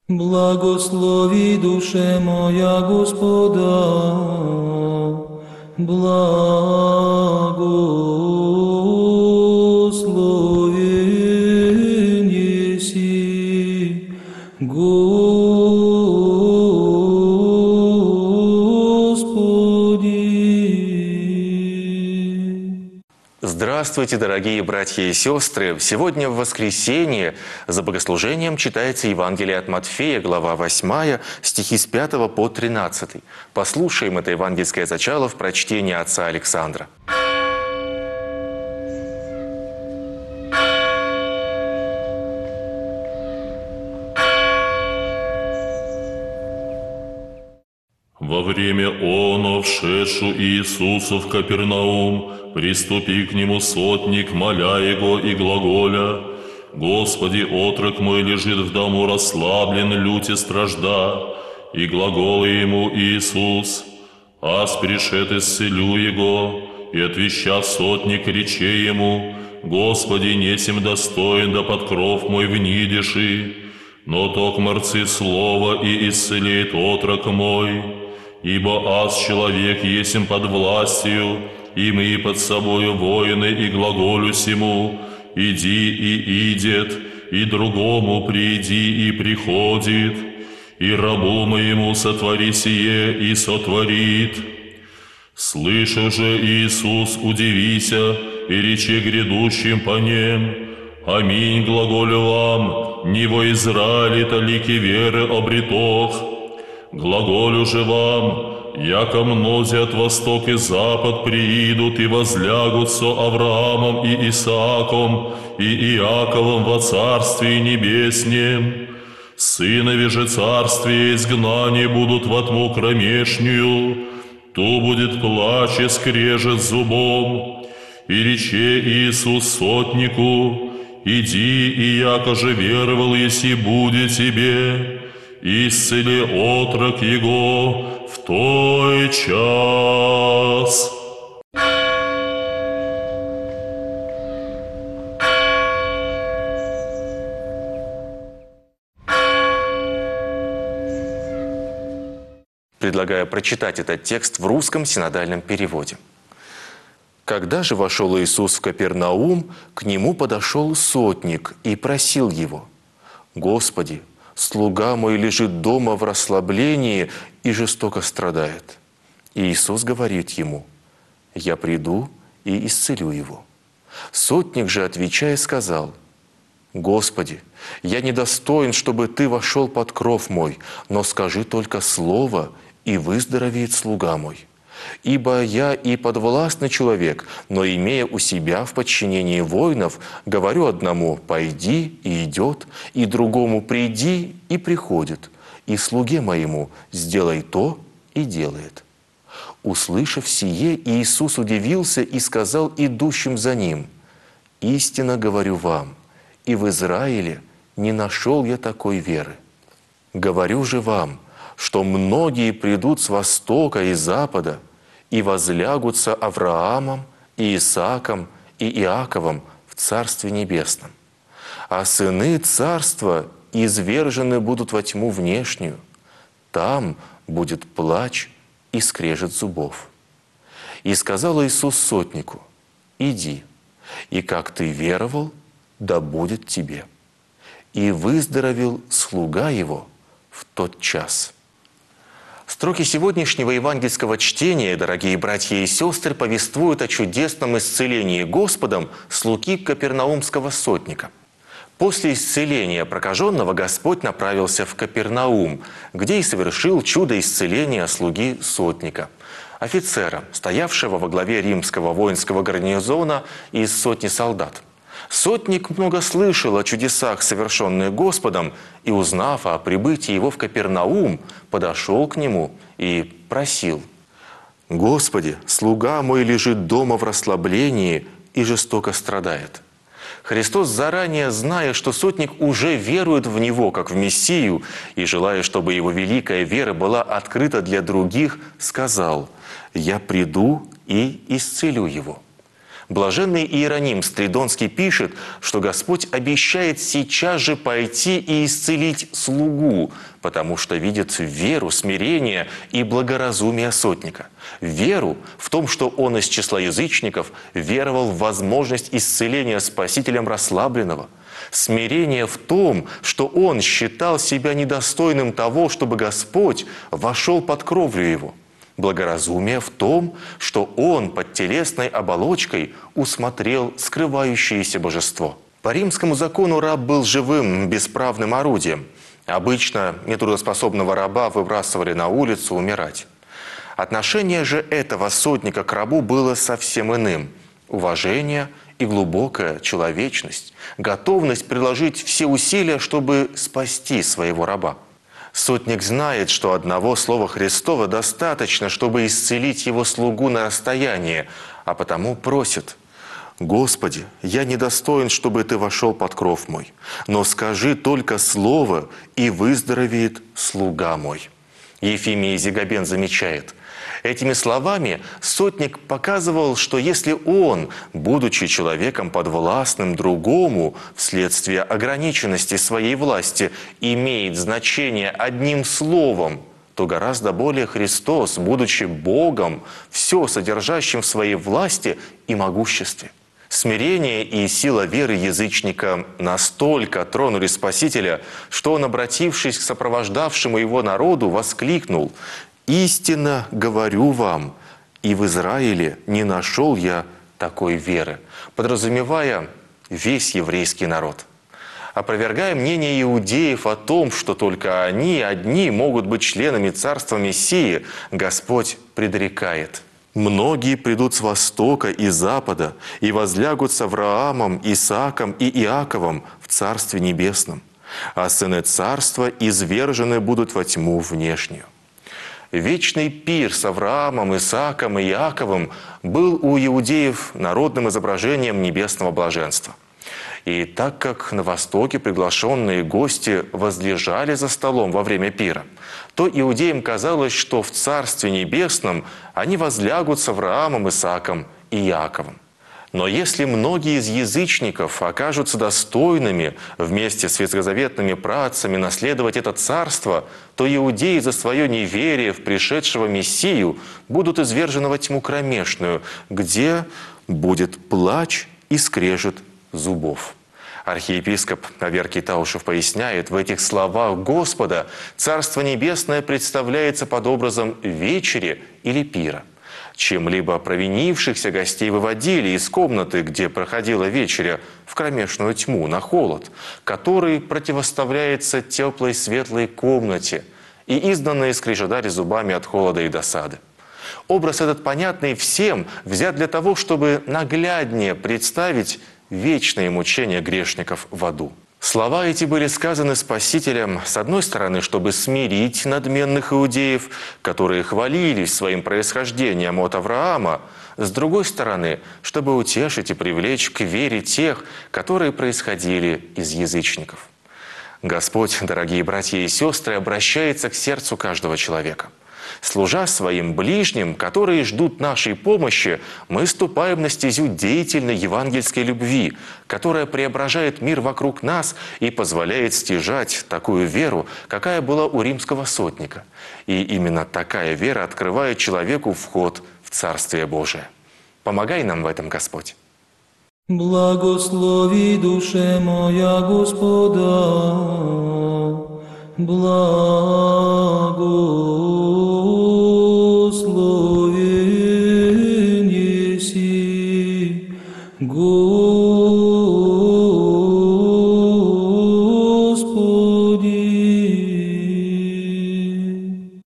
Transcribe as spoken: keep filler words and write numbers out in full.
Благослови душе моя Господа, благословен еси, Господи. Здравствуйте, дорогие братья и сестры! Сегодня в воскресенье за богослужением читается Евангелие от Матфея, глава восьмая, стихи с пятого по тринадцатый. Послушаем это евангельское зачало в прочтении отца Александра. Во время оно, вшедшу Иисусу в Капернаум, приступи к нему сотник, моля его и глаголя: «Господи, отрок мой лежит в дому расслаблен, люте стражда». И глагола ему Иисус: «Аз пришед исцелю его». И отвеща сотник, рече ему: «Господи, несем достоин, да под кров мой внидеши, но токмарцы слово и исцелеет отрок мой. Ибо аз человек есим под властью, и мы под собою воины, и глаголю сему: иди и идет, и другому приди и приходит, и рабу моему сотвори сие и сотворит». Слыша же Иисус, удивися, и рече грядущим по нем: «Аминь, глаголю вам, не во Израиле талики веры обретох. Глаголю же вам, яко мнози от восток и запад приидут и возлягутся Авраамом и Исааком и Иаковом во Царстве Небеснем. Сынови же Царствия изгнания будут во тьму кромешнюю, ту будет плач и скрежет зубом. И рече Иисус сотнику: иди, и яко же веровал еси, будет тебе, исцели отрок его в той час». Предлагаю прочитать этот текст в русском синодальном переводе. «Когда же вошел Иисус в Капернаум, к нему подошел сотник и просил его: «Господи, слуга мой лежит дома в расслаблении и жестоко страдает». И Иисус говорит ему: «Я приду и исцелю его». Сотник же, отвечая, сказал: «Господи, я недостоин, чтобы Ты вошел под кров мой, но скажи только слово, и выздоровеет слуга мой. Ибо я и подвластный человек, но, имея у себя в подчинении воинов, говорю одному: пойди, и идет, и другому: приди, и приходит, и слуге моему: сделай то, и делает». Услышав сие, Иисус удивился и сказал идущим за ним: «Истинно говорю вам, и в Израиле не нашел я такой веры. Говорю же вам, что многие придут с востока и запада и возлягутся Авраамом и Исааком и Иаковом в Царстве Небесном. А сыны Царства извержены будут во тьму внешнюю. Там будет плач и скрежет зубов». И сказал Иисус сотнику: «Иди, и как ты веровал, да будет тебе». И выздоровел слуга его в тот час. Строки сегодняшнего евангельского чтения, дорогие братья и сестры, повествуют о чудесном исцелении Господом слуги капернаумского сотника. После исцеления прокаженного Господь направился в Капернаум, где и совершил чудо исцеления слуги сотника, офицера, стоявшего во главе римского воинского гарнизона из сотни солдат. Сотник много слышал о чудесах, совершенных Господом, и, узнав о прибытии его в Капернаум, подошел к нему и просил: «Господи, слуга мой лежит дома в расслаблении и жестоко страдает». Христос, заранее зная, что сотник уже верует в Него, как в Мессию, и желая, чтобы его великая вера была открыта для других, сказал: «Я приду и исцелю его». Блаженный Иероним Стридонский пишет, что Господь обещает сейчас же пойти и исцелить слугу, потому что видит веру, смирение и благоразумие сотника. Веру в том, что он из числа язычников веровал в возможность исцеления Спасителем расслабленного. Смирение в том, что он считал себя недостойным того, чтобы Господь вошел под кровлю его. Благоразумие в том, что он под телесной оболочкой усмотрел скрывающееся божество. По римскому закону раб был живым, бесправным орудием. Обычно нетрудоспособного раба выбрасывали на улицу умирать. Отношение же этого сотника к рабу было совсем иным. Уважение и глубокая человечность, готовность приложить все усилия, чтобы спасти своего раба. Сотник знает, что одного слова Христова достаточно, чтобы исцелить его слугу на расстоянии, а потому просит: «Господи, я недостоин, чтобы Ты вошел под кров мой, но скажи только слово, и выздоровеет слуга мой». Ефимий Зигабен замечает: этими словами сотник показывал, что если он, будучи человеком подвластным другому вследствие ограниченности своей власти, имеет значение одним словом, то гораздо более Христос, будучи Богом, все содержащим в своей власти и могуществе. Смирение и сила веры язычника настолько тронули Спасителя, что он, обратившись к сопровождавшему его народу, воскликнул: «Истинно говорю вам, и в Израиле не нашел я такой веры», подразумевая весь еврейский народ. Опровергая мнение иудеев о том, что только они одни могут быть членами Царства Мессии, Господь предрекает: «Многие придут с востока и запада и возлягут с Авраамом, Исааком и Иаковом в Царстве Небесном, а сыны Царства извержены будут во тьму внешнюю». Вечный пир с Авраамом, Исааком и Иаковом был у иудеев народным изображением небесного блаженства. И так как на Востоке приглашенные гости возлежали за столом во время пира, то иудеям казалось, что в Царстве Небесном они возлягут с Авраамом, Исааком и Иаковом. Но если многие из язычников окажутся достойными вместе с ветхозаветными праотцами наследовать это царство, то иудеи за свое неверие в пришедшего Мессию будут извержены во тьму кромешную, где будет плач и скрежет зубов. Архиепископ Аверкий Таушев поясняет: в этих словах Господа Царство Небесное представляется под образом вечери или пира. Чем-либо провинившихся гостей выводили из комнаты, где проходила вечеря, в кромешную тьму, на холод, который противоставляется теплой светлой комнате, и изгнанные скрежетали зубами от холода и досады. Образ этот, понятный всем, взят для того, чтобы нагляднее представить вечные мучения грешников в аду. Слова эти были сказаны Спасителем, с одной стороны, чтобы смирить надменных иудеев, которые хвалились своим происхождением от Авраама, с другой стороны, чтобы утешить и привлечь к вере тех, которые происходили из язычников. Господь, дорогие братья и сестры, обращается к сердцу каждого человека. Служа своим ближним, которые ждут нашей помощи, мы ступаем на стезю деятельной евангельской любви, которая преображает мир вокруг нас и позволяет стяжать такую веру, какая была у римского сотника. И именно такая вера открывает человеку вход в Царствие Божие. Помогай нам в этом, Господь. Благослови душе моя Господа, благословен еси, Господи.